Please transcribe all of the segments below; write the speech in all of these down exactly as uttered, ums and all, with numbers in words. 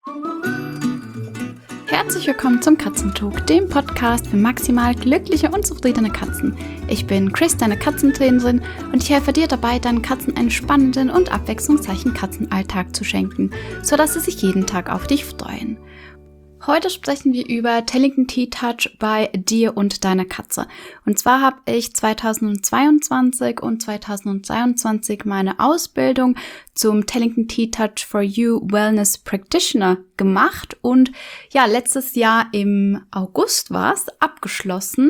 Herzlich willkommen zum Katzentalk, dem Podcast für maximal glückliche und zufriedene Katzen. Ich bin Chris, deine Katzentrainerin, und ich helfe dir dabei, deinen Katzen einen spannenden und abwechslungsreichen Katzenalltag zu schenken, sodass sie sich jeden Tag auf dich freuen. Heute sprechen wir über Tellington T-Touch bei dir und deiner Katze. Und zwar habe ich zweitausendzweiundzwanzig und zweitausenddreiundzwanzig meine Ausbildung zum Tellington T-Touch for You Wellness Practitioner gemacht und ja, letztes Jahr im August war es abgeschlossen.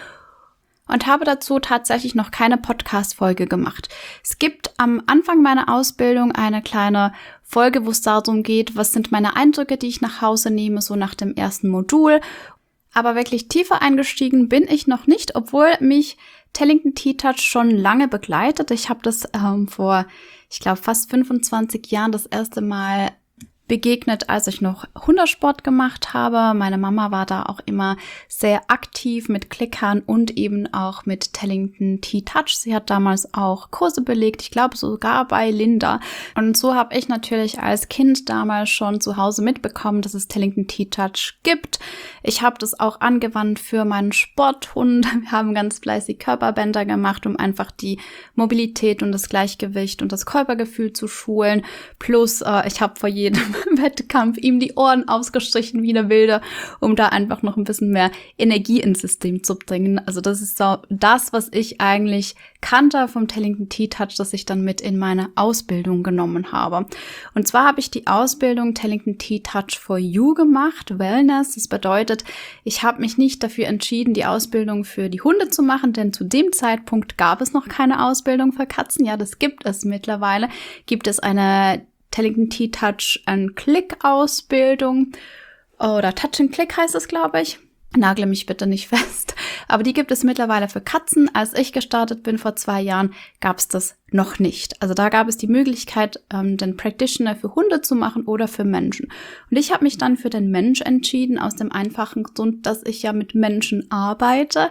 Und habe dazu tatsächlich noch keine Podcast-Folge gemacht. Es gibt am Anfang meiner Ausbildung eine kleine Folge, wo es darum geht, was sind meine Eindrücke, die ich nach Hause nehme, so nach dem ersten Modul. Aber wirklich tiefer eingestiegen bin ich noch nicht, obwohl mich Tellington T-Touch schon lange begleitet. Ich habe das ähm, vor, ich glaube, fast fünfundzwanzig Jahren das erste Mal begegnet, als ich noch Hundesport gemacht habe. Meine Mama war da auch immer sehr aktiv mit Klickern und eben auch mit Tellington T-Touch. Sie hat damals auch Kurse belegt, ich glaube sogar bei Linda. Und so habe ich natürlich als Kind damals schon zu Hause mitbekommen, dass es Tellington T-Touch gibt. Ich habe das auch angewandt für meinen Sporthund. Wir haben ganz fleißig Körperbänder gemacht, um einfach die Mobilität und das Gleichgewicht und das Körpergefühl zu schulen. Plus, äh, ich habe vor jedem Wettkampf ihm die Ohren ausgestrichen wie eine Wilde, um da einfach noch ein bisschen mehr Energie ins System zu bringen. Also das ist so das, was ich eigentlich kannte vom Tellington T-Touch, das ich dann mit in meine Ausbildung genommen habe. Und zwar habe ich die Ausbildung Tellington T-Touch for You gemacht, Wellness. Das bedeutet, ich habe mich nicht dafür entschieden, die Ausbildung für die Hunde zu machen, denn zu dem Zeitpunkt gab es noch keine Ausbildung für Katzen. Ja, das gibt es mittlerweile. Gibt es eine Tellington T-Touch and Click-Ausbildung oder Touch and Click heißt es, glaube ich. Nagle mich bitte nicht fest. Aber die gibt es mittlerweile für Katzen. Als ich gestartet bin vor zwei Jahren, gab es das noch nicht. Also da gab es die Möglichkeit, ähm, den Practitioner für Hunde zu machen oder für Menschen. Und ich habe mich dann für den Mensch entschieden, aus dem einfachen Grund, dass ich ja mit Menschen arbeite.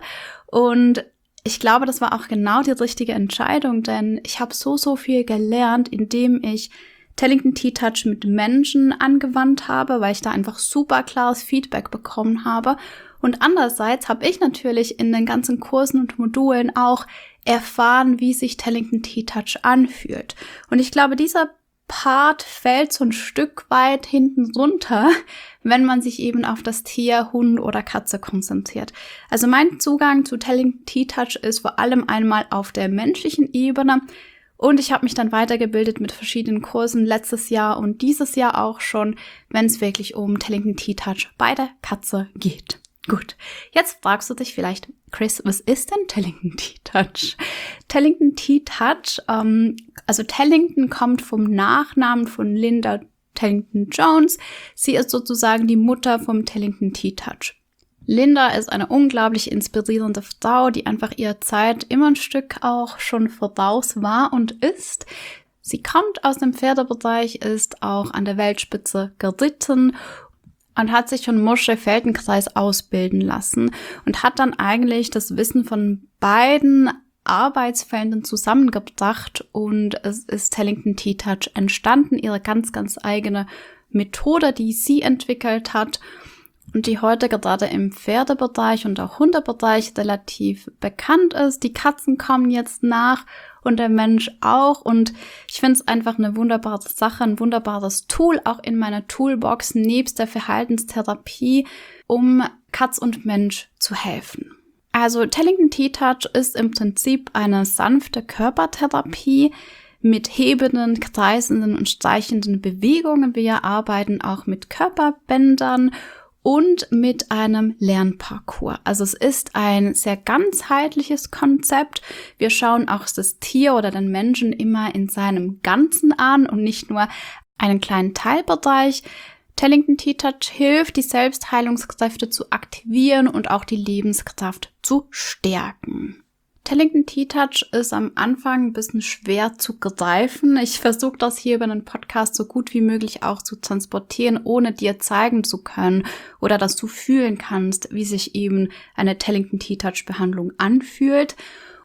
Und ich glaube, das war auch genau die richtige Entscheidung, denn ich habe so, so viel gelernt, indem ich Tellington T-Touch mit Menschen angewandt habe, weil ich da einfach super klares Feedback bekommen habe. Und andererseits habe ich natürlich in den ganzen Kursen und Modulen auch erfahren, wie sich Tellington T-Touch anfühlt. Und ich glaube, dieser Part fällt so ein Stück weit hinten runter, wenn man sich eben auf das Tier, Hund oder Katze konzentriert. Also mein Zugang zu Tellington T-Touch ist vor allem einmal auf der menschlichen Ebene. Und ich habe mich dann weitergebildet mit verschiedenen Kursen letztes Jahr und dieses Jahr auch schon, wenn es wirklich um Tellington T-Touch bei der Katze geht. Gut, jetzt fragst du dich vielleicht, Chris, was ist denn Tellington T-Touch? Tellington T-Touch, ähm, also Tellington kommt vom Nachnamen von Linda Tellington Jones. Sie ist sozusagen die Mutter vom Tellington T-Touch. Linda ist eine unglaublich inspirierende Frau, die einfach ihrer Zeit immer ein Stück auch schon voraus war und ist. Sie kommt aus dem Pferdebereich, ist auch an der Weltspitze geritten und hat sich von Moshe Feldenkrais ausbilden lassen und hat dann eigentlich das Wissen von beiden Arbeitsfeldern zusammengebracht und es ist Tellington T-Touch entstanden, ihre ganz, ganz eigene Methode, die sie entwickelt hat. Und die heute gerade im Pferdebereich und auch Hundebereich relativ bekannt ist. Die Katzen kommen jetzt nach und der Mensch auch. Und ich finde es einfach eine wunderbare Sache, ein wunderbares Tool, auch in meiner Toolbox nebst der Verhaltenstherapie, um Katz und Mensch zu helfen. Also Tellington T-Touch ist im Prinzip eine sanfte Körpertherapie mit hebenden, kreisenden und streichenden Bewegungen. Wir arbeiten auch mit Körperbändern und mit einem Lernparcours. Also es ist ein sehr ganzheitliches Konzept. Wir schauen auch das Tier oder den Menschen immer in seinem Ganzen an und nicht nur einen kleinen Teilbereich. Tellington T-Touch hilft, die Selbstheilungskräfte zu aktivieren und auch die Lebenskraft zu stärken. Tellington T-Touch ist am Anfang ein bisschen schwer zu greifen. Ich versuche das hier über einen Podcast so gut wie möglich auch zu transportieren, ohne dir zeigen zu können oder dass du fühlen kannst, wie sich eben eine Tellington T-Touch-Behandlung anfühlt.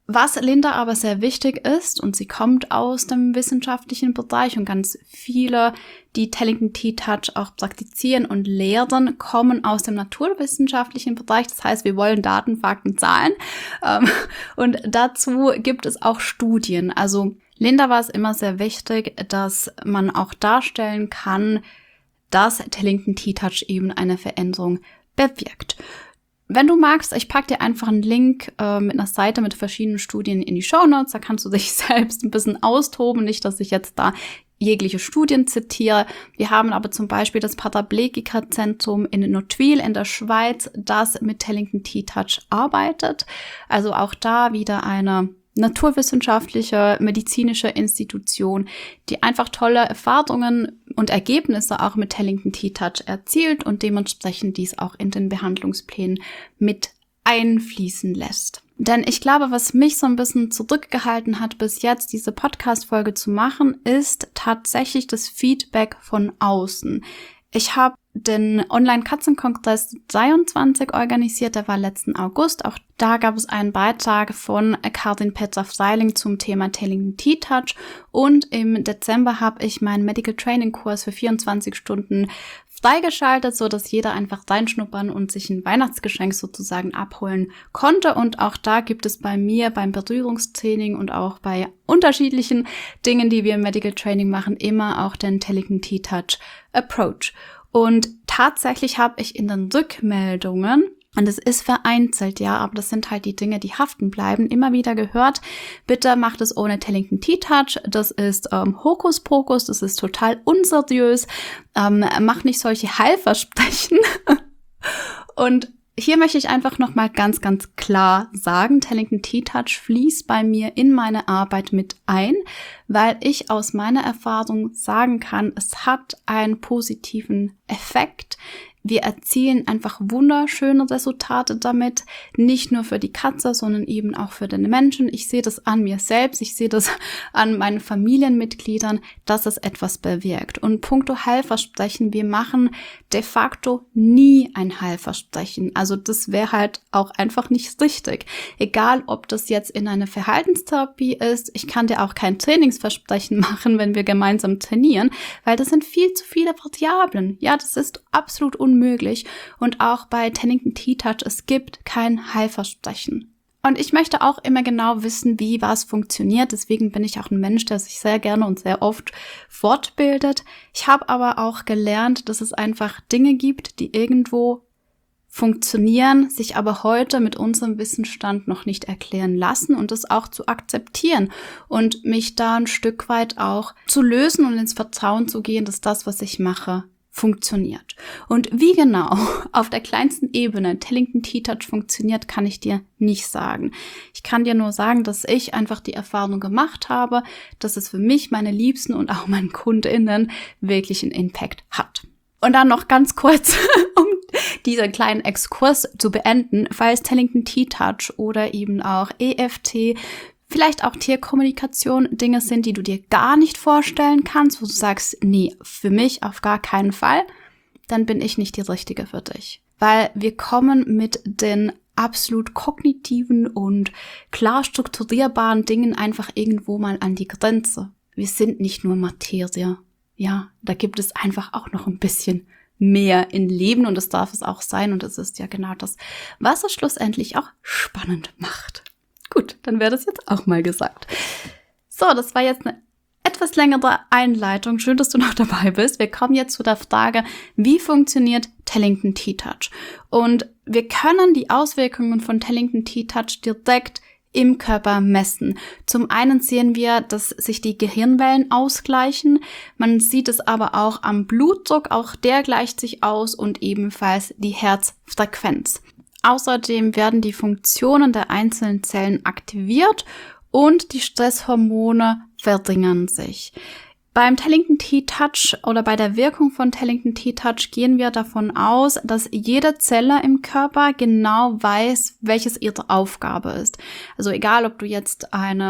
Was Linda aber sehr wichtig ist, und sie kommt aus dem wissenschaftlichen Bereich und ganz viele, die Tellington Tea Touch auch praktizieren und lehren, kommen aus dem naturwissenschaftlichen Bereich. Das heißt, wir wollen Daten, Fakten, Zahlen. Und dazu gibt es auch Studien. Also Linda war es immer sehr wichtig, dass man auch darstellen kann, dass Tellington Tea Touch eben eine Veränderung bewirkt. Wenn du magst, ich packe dir einfach einen Link äh, mit einer Seite mit verschiedenen Studien in die Shownotes. Da kannst du dich selbst ein bisschen austoben. Nicht, dass ich jetzt da jegliche Studien zitiere. Wir haben aber zum Beispiel das Paraplegiker-Zentrum in Nottwil in der Schweiz, das mit Tellington Tea Touch arbeitet. Also auch da wieder eine naturwissenschaftliche, medizinische Institution, die einfach tolle Erfahrungen und Ergebnisse auch mit Tellington Tea Touch erzielt und dementsprechend dies auch in den Behandlungsplänen mit einfließen lässt. Denn ich glaube, was mich so ein bisschen zurückgehalten hat, bis jetzt diese Podcast-Folge zu machen, ist tatsächlich das Feedback von außen. Ich habe den Online-Katzenkongress dreiundzwanzig organisiert, der war letzten August. Auch da gab es einen Beitrag von Karin Petra-Freiling zum Thema Tellington Tea Touch. Und im Dezember habe ich meinen Medical Training Kurs für vierundzwanzig Stunden freigeschaltet, so dass jeder einfach reinschnuppern und sich ein Weihnachtsgeschenk sozusagen abholen konnte. Und auch da gibt es bei mir beim Berührungstraining und auch bei unterschiedlichen Dingen, die wir im Medical Training machen, immer auch den Tellington Tea Touch Approach. Und tatsächlich habe ich in den Rückmeldungen, und es ist vereinzelt, ja, aber das sind halt die Dinge, die haften bleiben, immer wieder gehört, bitte macht es ohne Tellington Tea Touch, das ist ähm, Hokuspokus, das ist total unseriös, ähm, mach nicht solche Heilversprechen. Und hier möchte ich einfach nochmal ganz, ganz klar sagen, Tellington Tea Touch fließt bei mir in meine Arbeit mit ein, weil ich aus meiner Erfahrung sagen kann, es hat einen positiven Effekt. Wir erzielen einfach wunderschöne Resultate damit, nicht nur für die Katze, sondern eben auch für den Menschen. Ich sehe das an mir selbst, ich sehe das an meinen Familienmitgliedern, dass es etwas bewirkt. Und puncto Heilversprechen, wir machen de facto nie ein Heilversprechen. Also das wäre halt auch einfach nicht richtig. Egal, ob das jetzt in einer Verhaltenstherapie ist, ich kann dir auch kein Trainingsversprechen machen, wenn wir gemeinsam trainieren, weil das sind viel zu viele Variablen. Ja, das ist absolut unmöglich. Unmöglich. Und auch bei Tellington Tea Touch, es gibt kein Heilversprechen. Und ich möchte auch immer genau wissen, wie was funktioniert. Deswegen bin ich auch ein Mensch, der sich sehr gerne und sehr oft fortbildet. Ich habe aber auch gelernt, dass es einfach Dinge gibt, die irgendwo funktionieren, sich aber heute mit unserem Wissensstand noch nicht erklären lassen und das auch zu akzeptieren und mich da ein Stück weit auch zu lösen und ins Vertrauen zu gehen, dass das, was ich mache, funktioniert. Und wie genau auf der kleinsten Ebene Tellington Tea Touch funktioniert, kann ich dir nicht sagen. Ich kann dir nur sagen, dass ich einfach die Erfahrung gemacht habe, dass es für mich, meine Liebsten und auch meinen KundInnen wirklich einen Impact hat. Und dann noch ganz kurz, um diesen kleinen Exkurs zu beenden, falls Tellington Tea Touch oder eben auch E F T, vielleicht auch Tierkommunikation Dinge sind, die du dir gar nicht vorstellen kannst, wo du sagst, nee, für mich auf gar keinen Fall, dann bin ich nicht die Richtige für dich. Weil wir kommen mit den absolut kognitiven und klar strukturierbaren Dingen einfach irgendwo mal an die Grenze. Wir sind nicht nur Materie. Ja, da gibt es einfach auch noch ein bisschen mehr in Leben und das darf es auch sein und es ist ja genau das, was es schlussendlich auch spannend macht. Gut, dann wäre das jetzt auch mal gesagt. So, das war jetzt eine etwas längere Einleitung. Schön, dass du noch dabei bist. Wir kommen jetzt zu der Frage, wie funktioniert Tellington Tea Touch? Und wir können die Auswirkungen von Tellington Tea Touch direkt im Körper messen. Zum einen sehen wir, dass sich die Gehirnwellen ausgleichen. Man sieht es aber auch am Blutdruck. Auch der gleicht sich aus und ebenfalls die Herzfrequenz. Außerdem werden die Funktionen der einzelnen Zellen aktiviert und die Stresshormone verringern sich. Beim Tellington Tea Touch oder bei der Wirkung von Tellington Tea Touch gehen wir davon aus, dass jede Zelle im Körper genau weiß, welches ihre Aufgabe ist. Also egal, ob du jetzt eine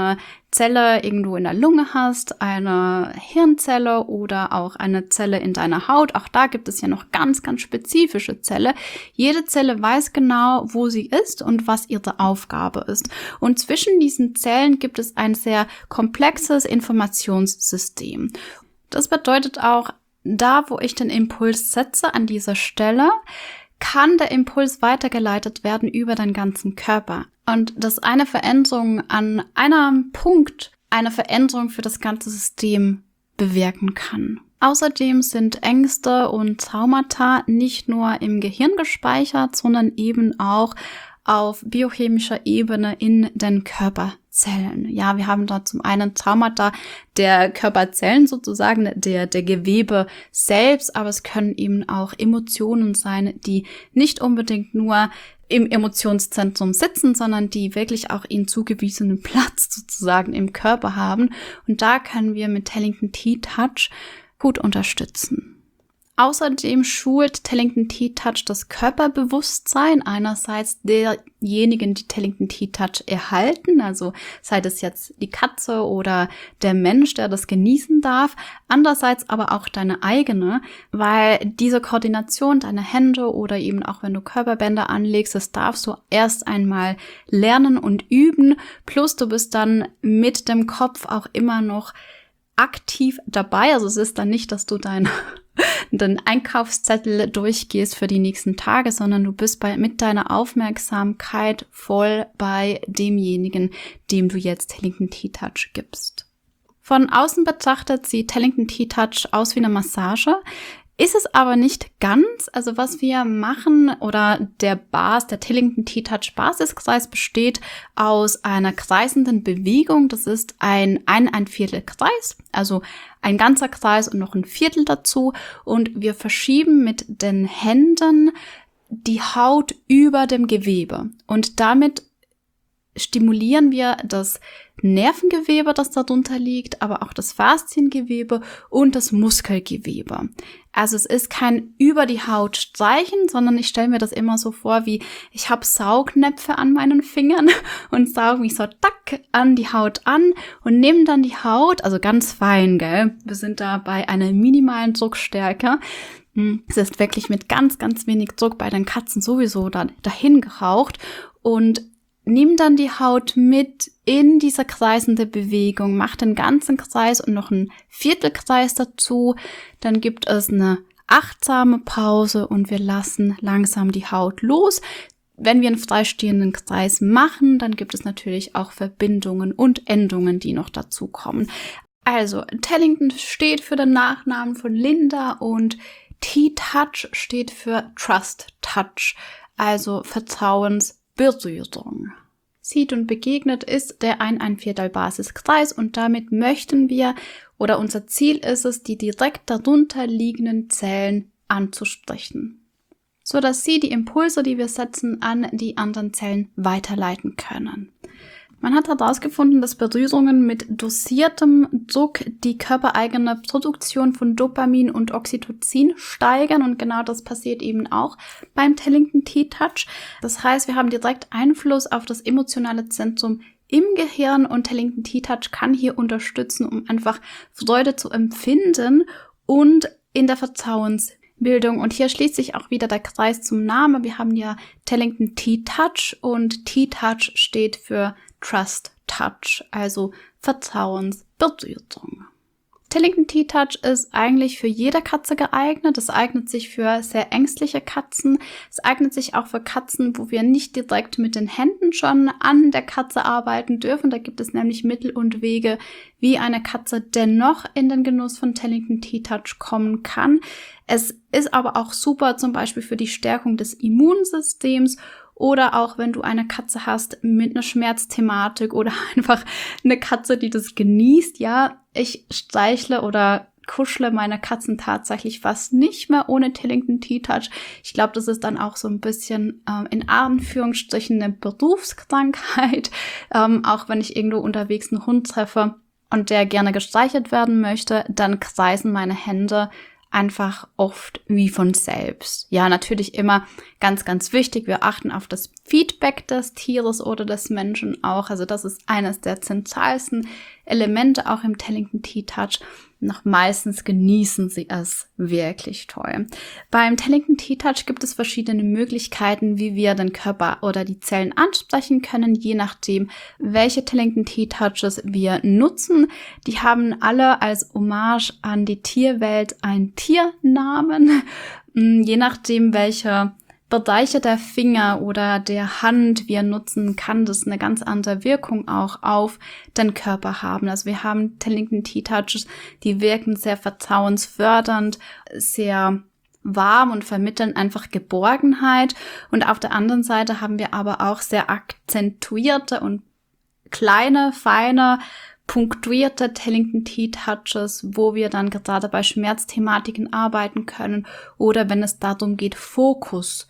Zelle irgendwo in der Lunge hast, eine Hirnzelle oder auch eine Zelle in deiner Haut. Auch da gibt es ja noch ganz, ganz spezifische Zelle. Jede Zelle weiß genau, wo sie ist und was ihre Aufgabe ist. Und zwischen diesen Zellen gibt es ein sehr komplexes Informationssystem. Das bedeutet auch, da wo ich den Impuls setze an dieser Stelle, kann der Impuls weitergeleitet werden über den ganzen Körper. Und dass eine Veränderung an einem Punkt eine Veränderung für das ganze System bewirken kann. Außerdem sind Ängste und Traumata nicht nur im Gehirn gespeichert, sondern eben auch auf biochemischer Ebene in den Körperzellen. Ja, wir haben da zum einen Traumata der Körperzellen sozusagen, der, der Gewebe selbst, aber es können eben auch Emotionen sein, die nicht unbedingt nur im Emotionszentrum sitzen, sondern die wirklich auch ihnen zugewiesenen Platz sozusagen im Körper haben. Und da können wir mit Tellington T-Touch gut unterstützen. Außerdem schult Tellington T-Touch das Körperbewusstsein einerseits derjenigen, die Tellington T-Touch erhalten, also sei das jetzt die Katze oder der Mensch, der das genießen darf, andererseits aber auch deine eigene, weil diese Koordination deiner Hände oder eben auch wenn du Körperbänder anlegst, das darfst du erst einmal lernen und üben, plus du bist dann mit dem Kopf auch immer noch aktiv dabei, also es ist dann nicht, dass du dein den Einkaufszettel durchgehst für die nächsten Tage, sondern du bist bei, mit deiner Aufmerksamkeit voll bei demjenigen, dem du jetzt Tellington T-Touch gibst. Von außen betrachtet sieht Tellington T-Touch aus wie eine Massage, ist es aber nicht ganz. Also was wir machen oder der Bas, der Tellington T-Touch Basiskreis besteht aus einer kreisenden Bewegung. Das ist ein ein, ein Viertel Kreis, also ein ganzer Kreis und noch ein Viertel dazu. Und wir verschieben mit den Händen die Haut über dem Gewebe. Und damit stimulieren wir das Nervengewebe, das darunter liegt, aber auch das Fasziengewebe und das Muskelgewebe. Also es ist kein über die Haut streichen, sondern ich stelle mir das immer so vor, wie ich habe Saugnäpfe an meinen Fingern und sauge mich so tack an die Haut an und nehme dann die Haut, also ganz fein, gell? Wir sind da bei einer minimalen Druckstärke. Es ist wirklich mit ganz, ganz wenig Druck bei den Katzen sowieso da, dahin geraucht und nimm dann die Haut mit in diese kreisende Bewegung, mach den ganzen Kreis und noch einen Viertelkreis dazu. Dann gibt es eine achtsame Pause und wir lassen langsam die Haut los. Wenn wir einen freistehenden Kreis machen, dann gibt es natürlich auch Verbindungen und Endungen, die noch dazu kommen. Also Tellington steht für den Nachnamen von Linda und T-Touch steht für Trust Touch, also Vertrauensberührung. Sieht und begegnet ist der ein ein Viertel Basiskreis und damit möchten wir oder unser Ziel ist es, die direkt darunter liegenden Zellen anzusprechen, so dass sie die Impulse, die wir setzen, an die anderen Zellen weiterleiten können. Man hat herausgefunden, dass Berührungen mit dosiertem Druck die körpereigene Produktion von Dopamin und Oxytocin steigern und genau das passiert eben auch beim Tellington T-Touch. Das heißt, wir haben direkt Einfluss auf das emotionale Zentrum im Gehirn und Tellington T-Touch kann hier unterstützen, um einfach Freude zu empfinden und in der Vertrauensbildung. Und hier schließt sich auch wieder der Kreis zum Namen. Wir haben ja Tellington T-Touch und T-Touch steht für Trust Touch, also Vertrauensberührung. Tellington T-Touch ist eigentlich für jede Katze geeignet. Es eignet sich für sehr ängstliche Katzen. Es eignet sich auch für Katzen, wo wir nicht direkt mit den Händen schon an der Katze arbeiten dürfen. Da gibt es nämlich Mittel und Wege, wie eine Katze dennoch in den Genuss von Tellington T-Touch kommen kann. Es ist aber auch super zum Beispiel für die Stärkung des Immunsystems oder auch wenn du eine Katze hast mit einer Schmerzthematik oder einfach eine Katze, die das genießt. Ja, ich streichle oder kuschle meine Katzen tatsächlich fast nicht mehr ohne Tellington T-Touch. Ich glaube, das ist dann auch so ein bisschen ähm, in Anführungsstrichen eine Berufskrankheit. Ähm, auch wenn ich irgendwo unterwegs einen Hund treffe und der gerne gestreichelt werden möchte, dann kreisen meine Hände einfach oft wie von selbst. Ja, natürlich immer ganz, ganz wichtig. Wir achten auf das Feedback des Tieres oder des Menschen auch. Also das ist eines der zentralsten Elemente auch im Tellington Tea Touch. Noch meistens genießen sie es wirklich toll. Beim Tellington Tea Touch gibt es verschiedene Möglichkeiten, wie wir den Körper oder die Zellen ansprechen können, je nachdem, welche Tellington Tea Touches wir nutzen. Die haben alle als Hommage an die Tierwelt einen Tiernamen, je nachdem, welche Bereiche der Finger oder der Hand wir nutzen, kann das eine ganz andere Wirkung auch auf den Körper haben. Also wir haben Tellington Tea Touches, die wirken sehr vertrauensfördernd, sehr warm und vermitteln einfach Geborgenheit. Und auf der anderen Seite haben wir aber auch sehr akzentuierte und kleine, feine, punktuierte Tellington Tea Touches, wo wir dann gerade bei Schmerzthematiken arbeiten können oder wenn es darum geht, Fokus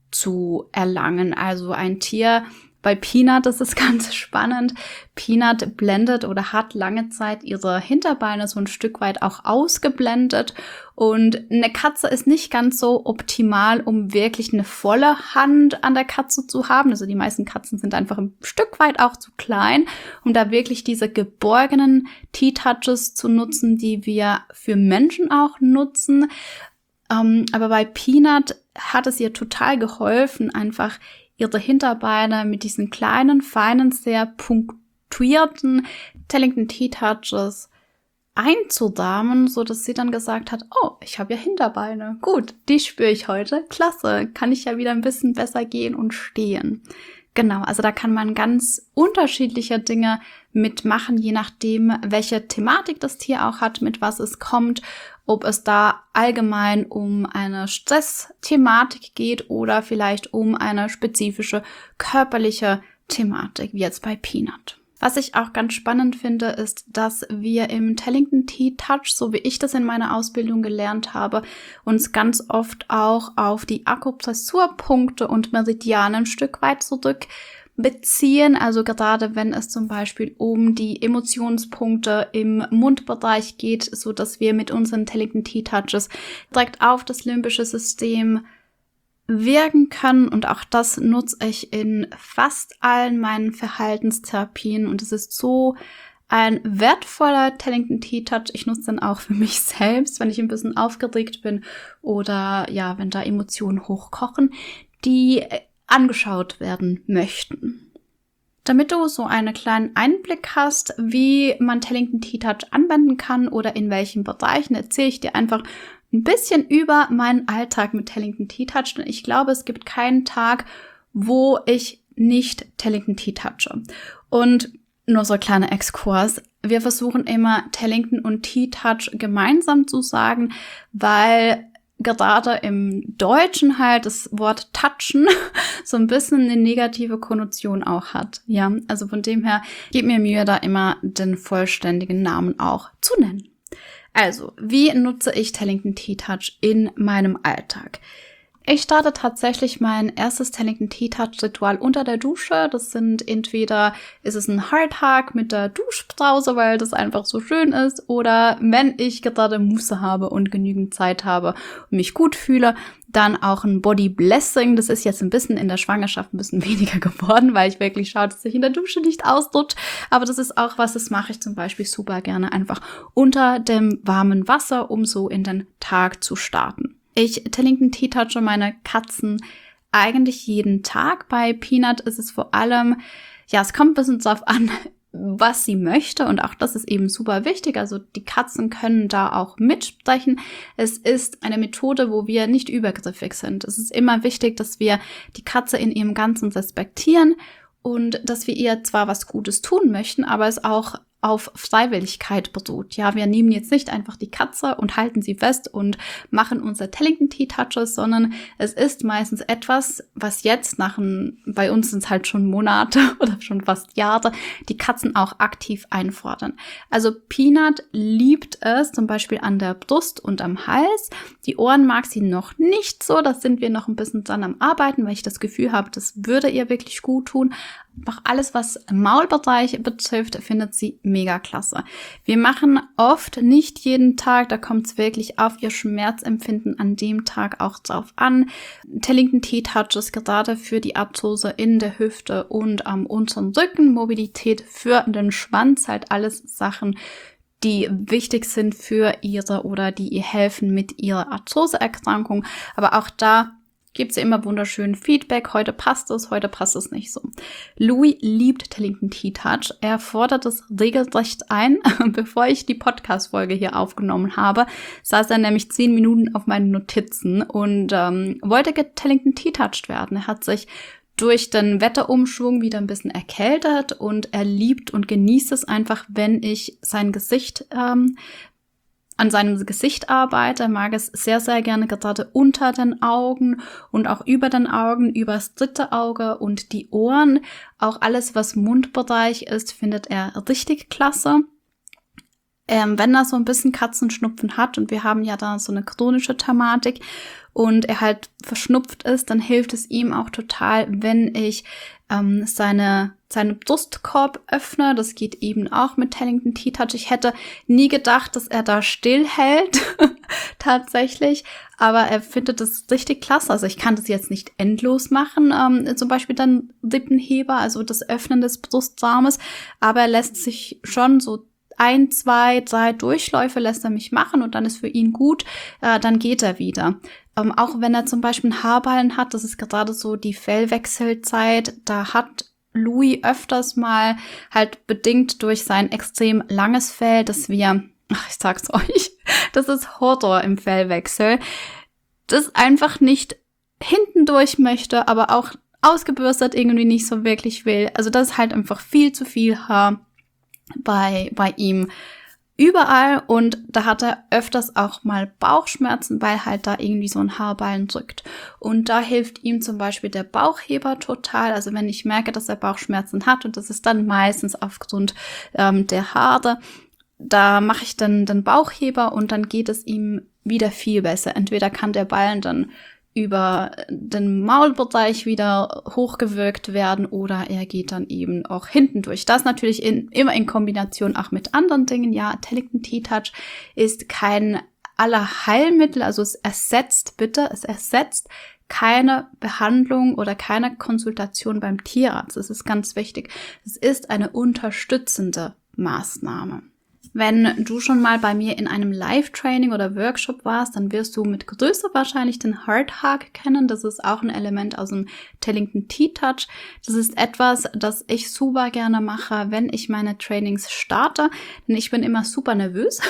zu erlangen. Also ein Tier, bei Peanut ist es ganz spannend. Peanut blendet oder hat lange Zeit ihre Hinterbeine so ein Stück weit auch ausgeblendet. Und eine Katze ist nicht ganz so optimal, um wirklich eine volle Hand an der Katze zu haben. Also die meisten Katzen sind einfach ein Stück weit auch zu klein, um da wirklich diese geborgenen Tea-Touches zu nutzen, die wir für Menschen auch nutzen. Ähm, aber bei Peanut hat es ihr total geholfen, einfach ihre Hinterbeine mit diesen kleinen, feinen, sehr punktuierten Tellington Tea Touches einzudamen, so dass sie dann gesagt hat, oh, ich habe ja Hinterbeine. Gut, die spüre ich heute. Klasse, kann ich ja wieder ein bisschen besser gehen und stehen. Genau, also da kann man ganz unterschiedliche Dinge mitmachen, je nachdem, welche Thematik das Tier auch hat, mit was es kommt, ob es da allgemein um eine Stressthematik geht oder vielleicht um eine spezifische körperliche Thematik, wie jetzt bei Peanut. Was ich auch ganz spannend finde, ist, dass wir im Tellington Tea Touch, so wie ich das in meiner Ausbildung gelernt habe, uns ganz oft auch auf die Akupressurpunkte und Meridiane ein Stück weit zurück beziehen. Also gerade wenn es zum Beispiel um die Emotionspunkte im Mundbereich geht, so dass wir mit unseren Tellington Tea Touches direkt auf das limbische System wirken können, und auch das nutze ich in fast allen meinen Verhaltenstherapien, und es ist so ein wertvoller Tellington Tea Touch. Ich nutze den auch für mich selbst, wenn ich ein bisschen aufgeregt bin oder ja, wenn da Emotionen hochkochen, die angeschaut werden möchten. Damit du so einen kleinen Einblick hast, wie man Tellington Tea Touch anwenden kann oder in welchen Bereichen, erzähle ich dir einfach ein bisschen über meinen Alltag mit Tellington Tea Touch, denn ich glaube, es gibt keinen Tag, wo ich nicht Tellington Tea touche. Und nur so ein kleiner Exkurs. Wir versuchen immer Tellington und Tea Touch gemeinsam zu sagen, weil gerade im Deutschen halt das Wort touchen so ein bisschen eine negative Konnotation auch hat. Ja, also von dem her, gib mir Mühe, da immer den vollständigen Namen auch zu nennen. Also, wie nutze ich Tellington Tea Touch in meinem Alltag? Ich starte tatsächlich mein erstes Tellington Tea Touch Ritual unter der Dusche. Das sind entweder, ist es ein Hard Hug mit der Duschbrause, weil das einfach so schön ist, oder wenn ich gerade Muße habe und genügend Zeit habe und mich gut fühle, dann auch ein Body Blessing. Das ist jetzt ein bisschen in der Schwangerschaft ein bisschen weniger geworden, weil ich wirklich schaue, dass ich in der Dusche nicht ausrutsche. Aber das ist auch was, das mache ich zum Beispiel super gerne einfach unter dem warmen Wasser, um so in den Tag zu starten. Ich Tellington Tea Touche meine Katzen eigentlich jeden Tag. Bei Peanut ist es vor allem, ja, es kommt ein bisschen drauf an, was sie möchte, und auch das ist eben super wichtig. Also die Katzen können da auch mitsprechen. Es ist eine Methode, wo wir nicht übergriffig sind. Es ist immer wichtig, dass wir die Katze in ihrem Ganzen respektieren und dass wir ihr zwar was Gutes tun möchten, aber es auch auf Freiwilligkeit beruht. Ja, wir nehmen jetzt nicht einfach die Katze und halten sie fest und machen unsere Tellington Tea Touches, sondern es ist meistens etwas, was jetzt nach ein, bei uns sind es halt schon Monate oder schon fast Jahre, die Katzen auch aktiv einfordern. Also Peanut liebt es zum Beispiel an der Brust und am Hals. Die Ohren mag sie noch nicht so, da sind wir noch ein bisschen dran am Arbeiten, weil ich das Gefühl habe, das würde ihr wirklich gut tun. einfach alles, was Maulbereich betrifft, findet sie mega klasse. Wir machen oft nicht jeden Tag, da kommt es wirklich auf ihr Schmerzempfinden an dem Tag auch drauf an. Tellington T-Touches gerade für die Arthrose in der Hüfte und am unteren Rücken, Mobilität für den Schwanz, halt alles Sachen, die wichtig sind für ihre oder die ihr helfen mit ihrer Arthroseerkrankung. Aber auch da gibt es ja immer wunderschön Feedback. Heute passt es, heute passt es nicht so. Louis liebt Tellington T-Touch. Er fordert es regelrecht ein. Bevor ich die Podcast-Folge hier aufgenommen habe, saß er nämlich zehn Minuten auf meinen Notizen und ähm, wollte Tellington T-Touched werden. Er hat sich durch den Wetterumschwung wieder ein bisschen erkältet und er liebt und genießt es einfach, wenn ich sein Gesicht ähm, an seinem Gesicht arbeite. Er mag es sehr, sehr gerne gerade unter den Augen und auch über den Augen, übers dritte Auge und die Ohren. Auch alles, was Mundbereich ist, findet er richtig klasse. Ähm, wenn er so ein bisschen Katzenschnupfen hat und wir haben ja da so eine chronische Thematik und er halt verschnupft ist, dann hilft es ihm auch total, wenn ich ähm, seine seine Brustkorb öffne. Das geht eben auch mit Tellington T-Touch. Ich hätte nie gedacht, dass er da stillhält, tatsächlich. Aber er findet das richtig klasse. Also ich kann das jetzt nicht endlos machen, ähm, zum Beispiel dann Rippenheber, also das Öffnen des Brustraumes. Aber er lässt sich schon so ein, zwei, drei Durchläufe lässt er mich machen und dann ist für ihn gut, äh, dann geht er wieder. Ähm, auch wenn er zum Beispiel einen Haarballen hat, das ist gerade so die Fellwechselzeit, da hat Louis öfters mal halt bedingt durch sein extrem langes Fell, dass wir, ach, ich sag's euch, das ist Horror im Fellwechsel, das einfach nicht hinten durch möchte, aber auch ausgebürstet irgendwie nicht so wirklich will. Also das ist halt einfach viel zu viel Haar bei, bei ihm überall und da hat er öfters auch mal Bauchschmerzen, weil halt da irgendwie so ein Haarballen drückt. Und da hilft ihm zum Beispiel der Bauchheber total. Also wenn ich merke, dass er Bauchschmerzen hat und das ist dann meistens aufgrund ähm, der Haare, da mache ich dann den Bauchheber und dann geht es ihm wieder viel besser. Entweder kann der Ballen dann über den Maulbereich wieder hochgewirkt werden oder er geht dann eben auch hinten durch. Das natürlich in, immer in Kombination auch mit anderen Dingen. Ja, Tellington T-Touch ist kein Allerheilmittel, also es ersetzt bitte, es ersetzt keine Behandlung oder keine Konsultation beim Tierarzt. Das ist ganz wichtig. Es ist eine unterstützende Maßnahme. Wenn du schon mal bei mir in einem Live-Training oder Workshop warst, dann wirst du mit Größe wahrscheinlich den Heart Hug kennen. Das ist auch ein Element aus dem Tellington T-Touch. Das ist etwas, das ich super gerne mache, wenn ich meine Trainings starte, denn ich bin immer super nervös.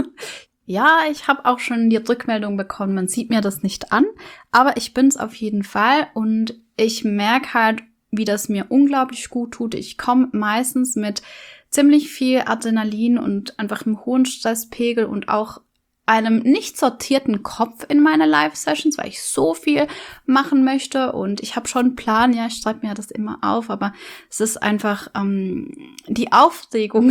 Ja, ich habe auch schon die Rückmeldung bekommen, man sieht mir das nicht an, aber ich bin's auf jeden Fall und ich merke halt, wie das mir unglaublich gut tut. Ich komme meistens mit ziemlich viel Adrenalin und einfach einem hohen Stresspegel und auch einem nicht sortierten Kopf in meine Live-Sessions, weil ich so viel machen möchte und ich habe schon einen Plan, ja, ich schreibe mir das immer auf, aber es ist einfach ähm, die Aufregung,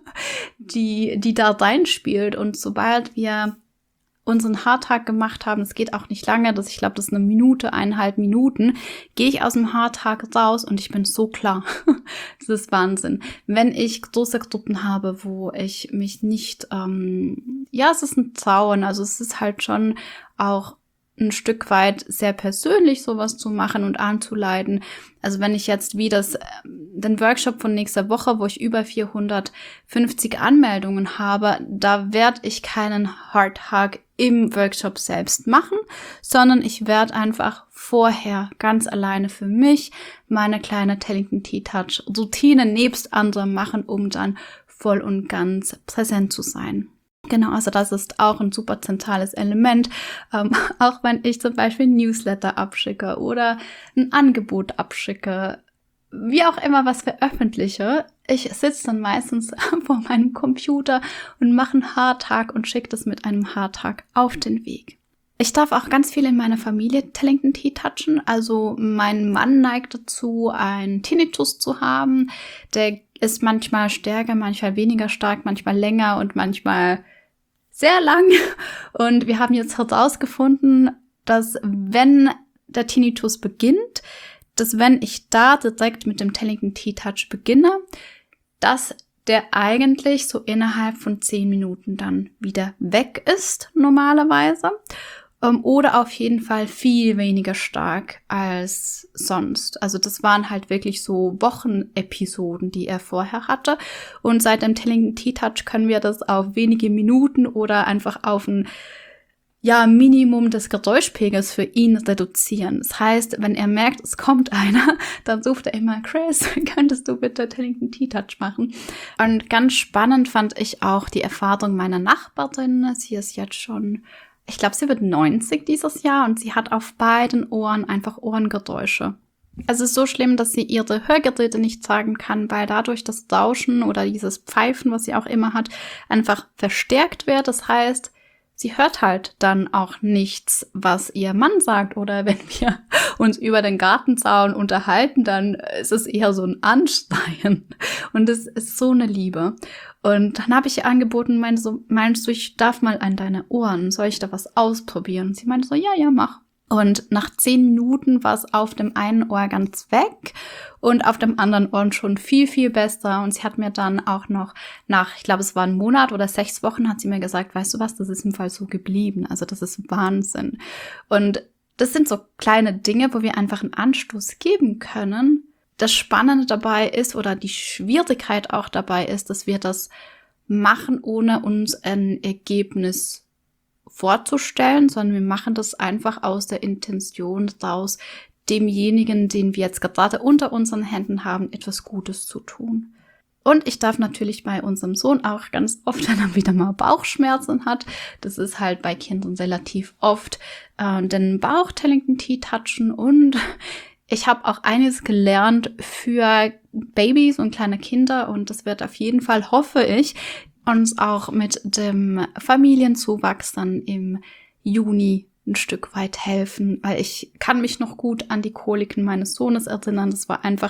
die die da reinspielt und sobald wir unseren Haartag gemacht haben, es geht auch nicht lange, das, ich glaube, das ist eine Minute, eineinhalb Minuten, gehe ich aus dem Haartag raus und ich bin so klar. Das ist Wahnsinn. Wenn ich große Gruppen habe, wo ich mich nicht, ähm, ja, es ist ein Zaun, also es ist halt schon auch ein Stück weit sehr persönlich sowas zu machen und anzuleiten. Also wenn ich jetzt wie das, den Workshop von nächster Woche, wo ich über vierhundertfünfzig Anmeldungen habe, da werde ich keinen Heart Hug im Workshop selbst machen, sondern ich werde einfach vorher ganz alleine für mich meine kleine Tellington T-Touch Routine nebst anderem machen, um dann voll und ganz präsent zu sein. Genau, also das ist auch ein super zentrales Element, ähm, auch wenn ich zum Beispiel ein Newsletter abschicke oder ein Angebot abschicke, wie auch immer was veröffentliche. Ich sitze dann meistens vor meinem Computer und mache einen Haartag und schicke das mit einem Haartag auf den Weg. Ich darf auch ganz viel in meiner Familie Tellington T-Touchen, also mein Mann neigt dazu, einen Tinnitus zu haben, der ist manchmal stärker, manchmal weniger stark, manchmal länger und manchmal sehr lang. Und wir haben jetzt herausgefunden, dass wenn der Tinnitus beginnt, dass wenn ich da direkt mit dem Tellington T-Touch beginne, dass der eigentlich so innerhalb von zehn Minuten dann wieder weg ist normalerweise. Oder auf jeden Fall viel weniger stark als sonst. Also das waren halt wirklich so Wochenepisoden, die er vorher hatte. Und seit dem Tellington T-Touch können wir das auf wenige Minuten oder einfach auf ein ja, Minimum des Geräuschpegels für ihn reduzieren. Das heißt, wenn er merkt, es kommt einer, dann sucht er immer, Chris, könntest du bitte Tellington T-Touch machen? Und ganz spannend fand ich auch die Erfahrung meiner Nachbarin. Sie ist jetzt schon, ich glaube, sie wird neunzig dieses Jahr und sie hat auf beiden Ohren einfach Ohrengeräusche. Es ist so schlimm, dass sie ihre Hörgeräte nicht sagen kann, weil dadurch das Rauschen oder dieses Pfeifen, was sie auch immer hat, einfach verstärkt wird. Das heißt, sie hört halt dann auch nichts, was ihr Mann sagt. Oder wenn wir uns über den Gartenzaun unterhalten, dann ist es eher so ein Anschreien. Und es ist so eine Liebe. Und dann habe ich ihr angeboten, meinte so, meinst du, ich darf mal an deine Ohren? Soll ich da was ausprobieren? Und sie meinte so, ja, ja, mach. Und nach zehn Minuten war es auf dem einen Ohr ganz weg und auf dem anderen Ohr schon viel, viel besser. Und sie hat mir dann auch noch nach, ich glaube, es war ein Monat oder sechs Wochen, hat sie mir gesagt, weißt du was, das ist im Fall so geblieben. Also das ist Wahnsinn. Und das sind so kleine Dinge, wo wir einfach einen Anstoß geben können. Das Spannende dabei ist oder die Schwierigkeit auch dabei ist, dass wir das machen, ohne uns ein Ergebnis vorzustellen, sondern wir machen das einfach aus der Intention raus, demjenigen, den wir jetzt gerade unter unseren Händen haben, etwas Gutes zu tun. Und ich darf natürlich bei unserem Sohn auch ganz oft, wenn er wieder mal Bauchschmerzen hat, das ist halt bei Kindern relativ oft, äh, den Bauch Tellington T-Touchen und ich habe auch einiges gelernt für Babys und kleine Kinder und das wird auf jeden Fall, hoffe ich, uns auch mit dem Familienzuwachs dann im Juni ein Stück weit helfen, weil ich kann mich noch gut an die Koliken meines Sohnes erinnern. Das war einfach,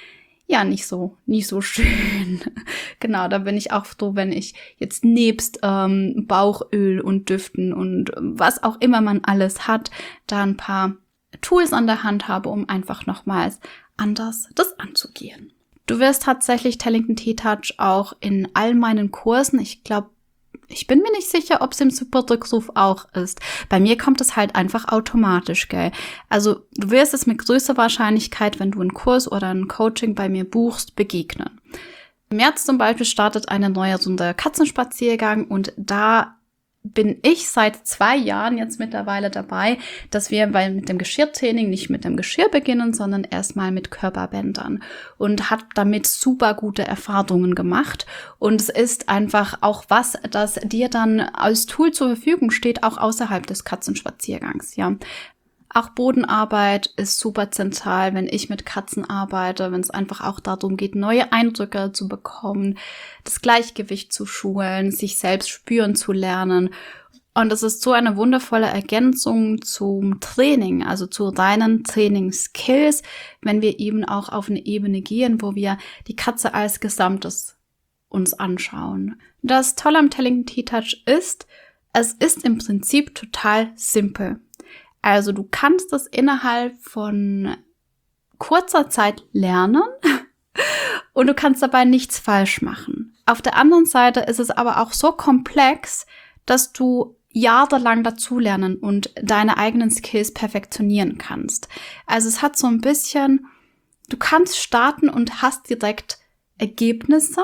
ja, nicht so, nicht so schön. Genau, da bin ich auch froh, wenn ich jetzt nebst ähm, Bauchöl und Düften und was auch immer man alles hat, da ein paar Tools an der Hand habe, um einfach nochmals anders das anzugehen. Du wirst tatsächlich Tellington T-Touch auch in all meinen Kursen, ich glaube, ich bin mir nicht sicher, ob es im Supportrückruf auch ist. Bei mir kommt es halt einfach automatisch, gell? Also du wirst es mit größter Wahrscheinlichkeit, wenn du einen Kurs oder ein Coaching bei mir buchst, begegnen. Im März zum Beispiel startet eine neue Runde Katzenspaziergang und da bin ich seit zwei Jahren jetzt mittlerweile dabei, dass wir weil mit dem Geschirrtraining nicht mit dem Geschirr beginnen, sondern erstmal mit Körperbändern und hat damit super gute Erfahrungen gemacht. Und es ist einfach auch was, das dir dann als Tool zur Verfügung steht, auch außerhalb des Katzenspaziergangs, ja. Auch Bodenarbeit ist super zentral, wenn ich mit Katzen arbeite, wenn es einfach auch darum geht, neue Eindrücke zu bekommen, das Gleichgewicht zu schulen, sich selbst spüren zu lernen. Und es ist so eine wundervolle Ergänzung zum Training, also zu deinen Trainingsskills, wenn wir eben auch auf eine Ebene gehen, wo wir die Katze als Gesamtes uns anschauen. Das Tolle am Tellington T-Touch ist, es ist im Prinzip total simpel. Also du kannst das innerhalb von kurzer Zeit lernen und du kannst dabei nichts falsch machen. Auf der anderen Seite ist es aber auch so komplex, dass du jahrelang dazulernen und deine eigenen Skills perfektionieren kannst. Also es hat so ein bisschen, du kannst starten und hast direkt Ergebnisse,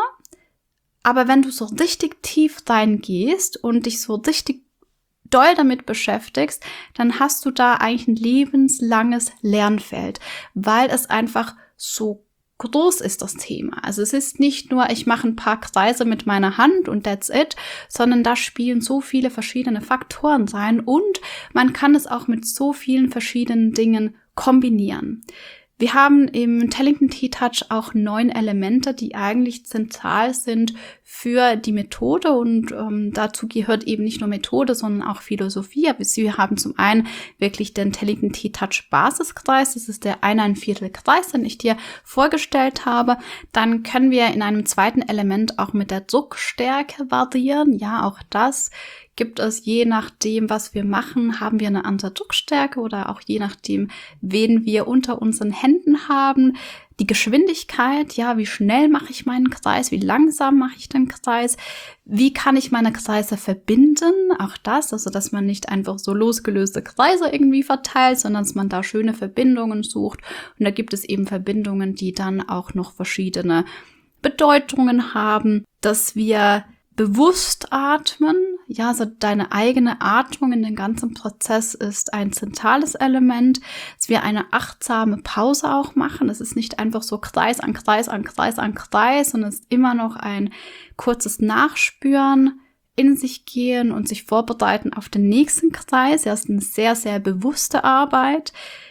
aber wenn du so richtig tief reingehst und dich so richtig doll damit beschäftigst, dann hast du da eigentlich ein lebenslanges Lernfeld, weil es einfach so groß ist, das Thema. Also es ist nicht nur, ich mache ein paar Kreise mit meiner Hand und that's it, sondern da spielen so viele verschiedene Faktoren rein und man kann es auch mit so vielen verschiedenen Dingen kombinieren. Wir haben im Tellington T-Touch auch neun Elemente, die eigentlich zentral sind für die Methode und ähm, dazu gehört eben nicht nur Methode, sondern auch Philosophie. Wir haben zum einen wirklich den Tellington T-Touch Basiskreis, das ist der eineinviertel Kreis, den ich dir vorgestellt habe. Dann können wir in einem zweiten Element auch mit der Druckstärke variieren. Ja, auch das gibt es, je nachdem, was wir machen, haben wir eine andere Druckstärke oder auch je nachdem, wen wir unter unseren Händen haben. Die Geschwindigkeit, ja, wie schnell mache ich meinen Kreis, wie langsam mache ich den Kreis, wie kann ich meine Kreise verbinden, auch das, also dass man nicht einfach so losgelöste Kreise irgendwie verteilt, sondern dass man da schöne Verbindungen sucht. Und da gibt es eben Verbindungen, die dann auch noch verschiedene Bedeutungen haben, dass wir bewusst atmen, ja, also deine eigene Atmung in dem ganzen Prozess ist ein zentrales Element, dass wir eine achtsame Pause auch machen. Es ist nicht einfach so Kreis an Kreis an Kreis an Kreis, sondern es ist immer noch ein kurzes Nachspüren, in sich gehen und sich vorbereiten auf den nächsten Kreis. Das ist eine sehr, sehr bewusste Arbeit.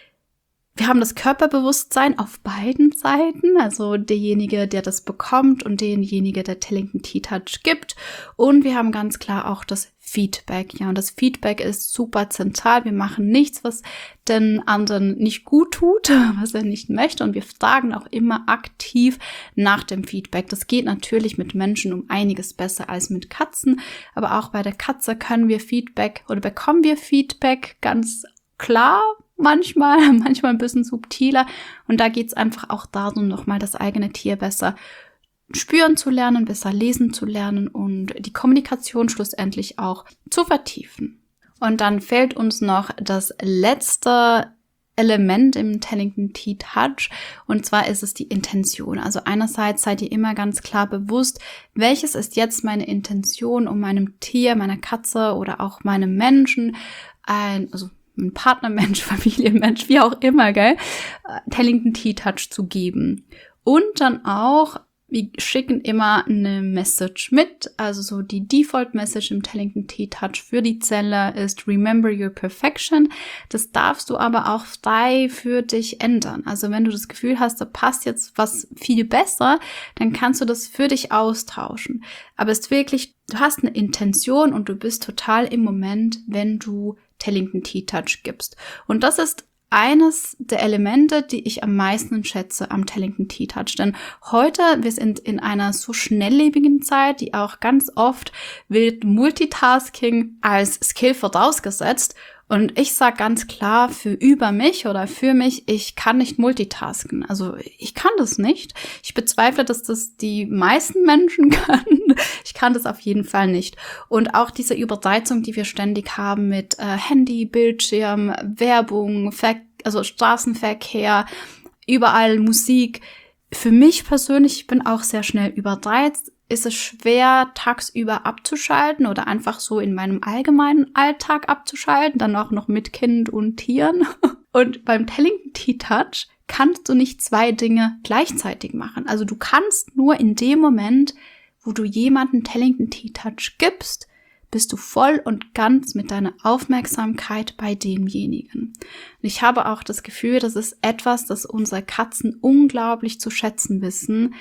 Wir haben das Körperbewusstsein auf beiden Seiten, also derjenige, der das bekommt und derjenige, der Tellington Tea Touch gibt. Und wir haben ganz klar auch das Feedback. Ja, und das Feedback ist super zentral. Wir machen nichts, was den anderen nicht gut tut, was er nicht möchte. Und wir fragen auch immer aktiv nach dem Feedback. Das geht natürlich mit Menschen um einiges besser als mit Katzen. Aber auch bei der Katze können wir Feedback oder bekommen wir Feedback ganz klar. Manchmal, manchmal ein bisschen subtiler. Und da geht es einfach auch darum, nochmal das eigene Tier besser spüren zu lernen, besser lesen zu lernen und die Kommunikation schlussendlich auch zu vertiefen. Und dann fehlt uns noch das letzte Element im Tellington Tea Touch, und zwar ist es die Intention. Also einerseits seid ihr immer ganz klar bewusst, welches ist jetzt meine Intention, um meinem Tier, meiner Katze oder auch meinem Menschen ein, also ein Partnermensch, Familienmensch, wie auch immer, gell, Tellington Tea Touch zu geben. Und dann auch, wir schicken immer eine Message mit, also so die Default Message im Tellington Tea Touch für die Zelle ist Remember your perfection. Das darfst du aber auch frei für dich ändern. Also wenn du das Gefühl hast, da passt jetzt was viel besser, dann kannst du das für dich austauschen. Aber es ist wirklich, du hast eine Intention und du bist total im Moment, wenn du Tellington Tea Touch gibst. Und das ist eines der Elemente, die ich am meisten schätze am Tellington Tea Touch. Denn heute, wir sind in einer so schnelllebigen Zeit, die auch ganz oft wird Multitasking als Skill vorausgesetzt. Und ich sage ganz klar für über mich oder für mich, ich kann nicht multitasken. Also ich kann das nicht. Ich bezweifle, dass das die meisten Menschen können. Ich kann das auf jeden Fall nicht. Und auch diese Überreizung, die wir ständig haben mit äh, Handy, Bildschirm, Werbung, Ver- also Straßenverkehr, überall Musik. Für mich persönlich, ich bin auch sehr schnell überreizt. Ist es schwer, tagsüber abzuschalten oder einfach so in meinem allgemeinen Alltag abzuschalten, dann auch noch mit Kind und Tieren. Und beim Tellington Tea Touch kannst du nicht zwei Dinge gleichzeitig machen. Also du kannst nur in dem Moment, wo du jemanden Tellington Tea Touch gibst, bist du voll und ganz mit deiner Aufmerksamkeit bei demjenigen. Und ich habe auch das Gefühl, das ist etwas, das unsere Katzen unglaublich zu schätzen wissen,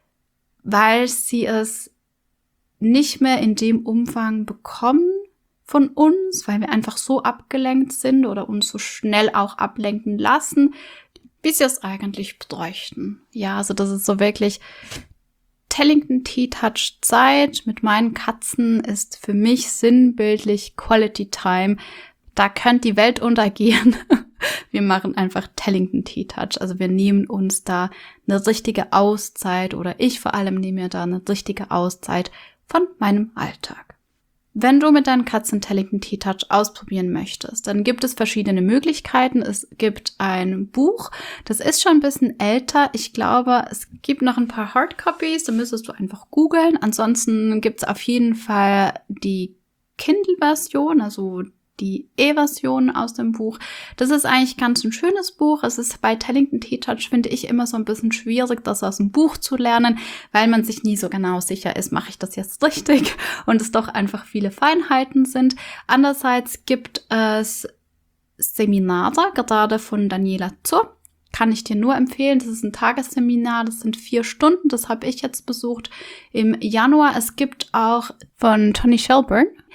weil sie es nicht mehr in dem Umfang bekommen von uns, weil wir einfach so abgelenkt sind oder uns so schnell auch ablenken lassen, wie sie es eigentlich bräuchten. Ja, also das ist so wirklich Tellington Tea Touch Zeit mit meinen Katzen ist für mich sinnbildlich Quality Time. Da könnte die Welt untergehen. Wir machen einfach Tellington Tea Touch. Also wir nehmen uns da eine richtige Auszeit oder ich vor allem nehme mir da eine richtige Auszeit von meinem Alltag. Wenn du mit deinen Katzen Tellington Tea Touch ausprobieren möchtest, dann gibt es verschiedene Möglichkeiten. Es gibt ein Buch, das ist schon ein bisschen älter. Ich glaube, es gibt noch ein paar Hardcopies, da müsstest du einfach googeln. Ansonsten gibt es auf jeden Fall die Kindle-Version, also die E-Version aus dem Buch. Das ist eigentlich ganz ein schönes Buch. Es ist bei Tellington Tea Touch, finde ich, immer so ein bisschen schwierig, das aus dem Buch zu lernen, weil man sich nie so genau sicher ist, mache ich das jetzt richtig? Und es doch einfach viele Feinheiten sind. Andererseits gibt es Seminare, gerade von Daniela Zur. Kann ich dir nur empfehlen. Das ist ein Tagesseminar, das sind vier Stunden. Das habe ich jetzt besucht im Januar. Es gibt auch von Tony Shelburne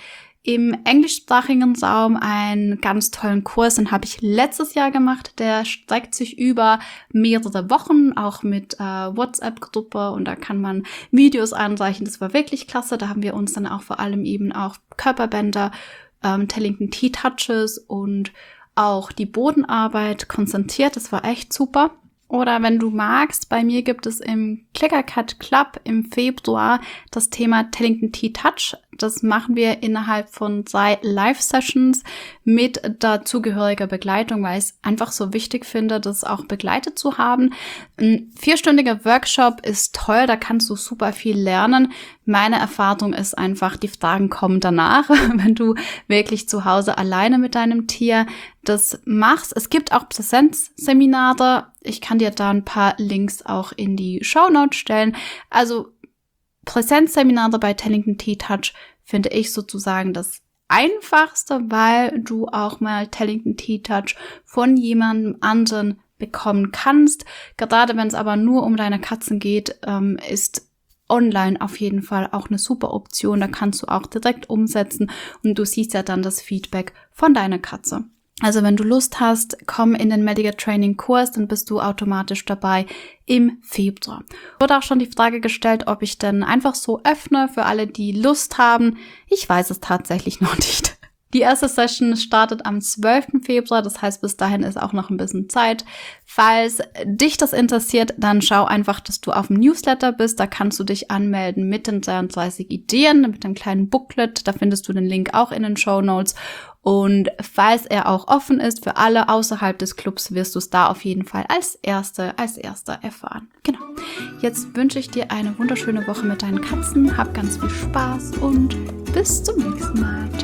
im englischsprachigen Raum einen ganz tollen Kurs, den habe ich letztes Jahr gemacht. Der streckt sich über mehrere Wochen, auch mit äh, WhatsApp-Gruppe, und da kann man Videos einreichen. Das war wirklich klasse. Da haben wir uns dann auch vor allem eben auch Körperbänder, ähm, Tellington T-Touches und auch die Bodenarbeit konzentriert. Das war echt super. Oder wenn du magst, bei mir gibt es im Clickercat Club im Februar das Thema Tellington T-Touch. Das machen wir innerhalb von drei Live-Sessions mit dazugehöriger Begleitung, weil ich es einfach so wichtig finde, das auch begleitet zu haben. Ein vierstündiger Workshop ist toll, da kannst du super viel lernen. Meine Erfahrung ist einfach, die Fragen kommen danach, wenn du wirklich zu Hause alleine mit deinem Tier das machst. Es gibt auch Präsenzseminare. Ich kann dir da ein paar Links auch in die Shownotes stellen. Also Präsenzseminare bei Tellington T-Touch finde ich sozusagen das Einfachste, weil du auch mal Tellington T-Touch von jemandem anderen bekommen kannst. Gerade wenn es aber nur um deine Katzen geht, ähm, ist online auf jeden Fall auch eine super Option. Da kannst du auch direkt umsetzen und du siehst ja dann das Feedback von deiner Katze. Also wenn du Lust hast, komm in den Medical Training Kurs, dann bist du automatisch dabei im Februar. Wurde auch schon die Frage gestellt, ob ich denn einfach so öffne für alle, die Lust haben. Ich weiß es tatsächlich noch nicht. Die erste Session startet am zwölften Februar, das heißt, bis dahin ist auch noch ein bisschen Zeit. Falls dich das interessiert, dann schau einfach, dass du auf dem Newsletter bist. Da kannst du dich anmelden mit den dreiunddreißig Ideen, mit einem kleinen Booklet. Da findest du den Link auch in den Shownotes. Und falls er auch offen ist für alle außerhalb des Clubs, wirst du es da auf jeden Fall als Erste, als Erster erfahren. Genau. Jetzt wünsche ich dir eine wunderschöne Woche mit deinen Katzen. Hab ganz viel Spaß und bis zum nächsten Mal.